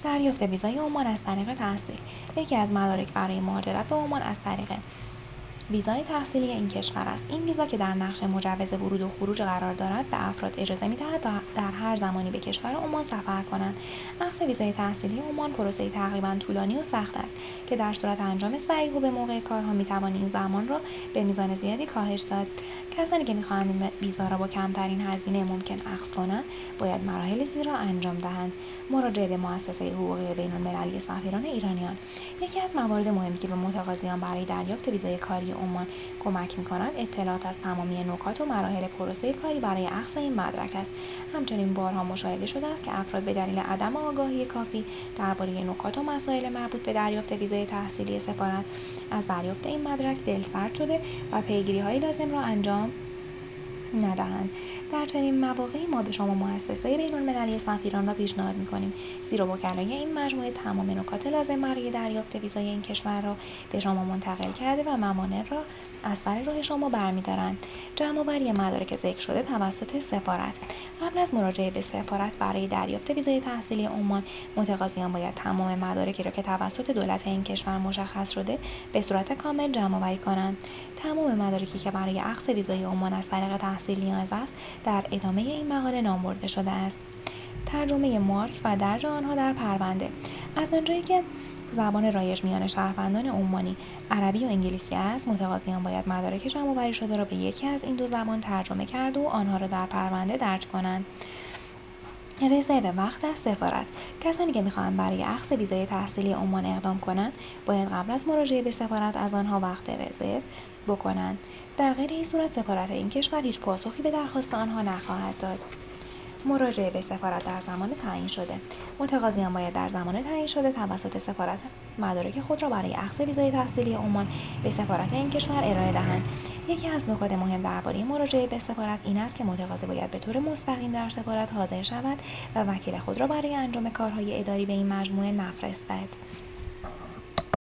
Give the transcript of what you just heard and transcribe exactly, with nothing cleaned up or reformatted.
دریافت ویزای عمان از طریق تحصیل. یکی از مدارک برای مهاجرت به عمان از طریق ویزای تحصیلی این کشور است. این ویزا که در نقش مجوز ورود و خروج قرار دارد به افراد اجازه می‌دهد در هر زمانی به کشور عمان سفر کنند. اخذ ویزای تحصیلی عمان پروسه‌ای تقریباً طولانی و سخت است که در صورت انجام صحیح و به موقع کارها می‌توان این زمان را به میزان زیادی کاهش داد. کسانی که می‌خواهند این ویزا را با کمترین هزینه ممکن اخذ کنند باید مراحل زیر را انجام دهند. مراجعه به مؤسسه حقوقی بین‌المللی سفیران ایرانیان. یکی از موارد مهمی که به متقاضیان برای دریافت ویزای کاری عمان کمک می‌کنند اطلاعات از تمامی نکات و مراحل پروسه کاری برای اخذ این مدرک است. همچنین بارها مشاهده شده است که افراد به دلیل عدم آگاهی کافی درباره نکات و مسائل مربوط به دریافت ویزای تحصیلی سفارت از دریافت این مدرک دلسرد شده و پیگیری‌های لازم را انجام ندهند. در چنین مواقعی ما به شما مؤسسه بین‌المللی سفیران را پیشنهاد می‌کنیم، زیرا وکلای این مجموعه تمام نکات لازم برای دریافت ویزای این کشور را به شما منتقل کرده و موانع را از سر راه شما برمی‌دارند. جمع‌آوری مدارک ذکر شده توسط سفارت. قبل از مراجعه به سفارت برای دریافت ویزای تحصیلی عمان، متقاضیان باید تمام مدارکی را که توسط دولت این کشور مشخص شده به صورت کامل جمع‌آوری کنند. تمام مدارکی که برای اخذ ویزای عمان از طریق تحصیل نیاز است در ادامه این مقاله نام برده شده است. ترجمه مارک و درج آنها در پرونده. از آنجایی که زبان رایج میان شهروندان عمانی عربی و انگلیسی است، متقاضیان باید مدارک جمع‌آوری شده را به یکی از این دو زبان ترجمه کرده و آنها را در پرونده درج کنند. رزرو وقت از سفارت. کسانی که می‌خواهند برای اخذ ویزای تحصیلی عمان اقدام کنند باید قبل از مراجعه به سفارت از آنها وقت رزرو بکنند. در غیر این صورت سفارت این کشور هیچ پاسخی به درخواست آنها نخواهد داد. مراجعه به سفارت در زمان تعیین شده. متقاضیان باید در زمان تعیین شده توسط سفارت مدارک خود را برای اخذ ویزای تحصیلی عمان به سفارت این کشور ارائه دهند. یکی از نکات مهم درباره مراجعه به سفارت این است که متقاضی باید به طور مستقیم در سفارت حاضر شود و وکیل خود را برای انجام کارهای اداری به این مجموعه نفرستد.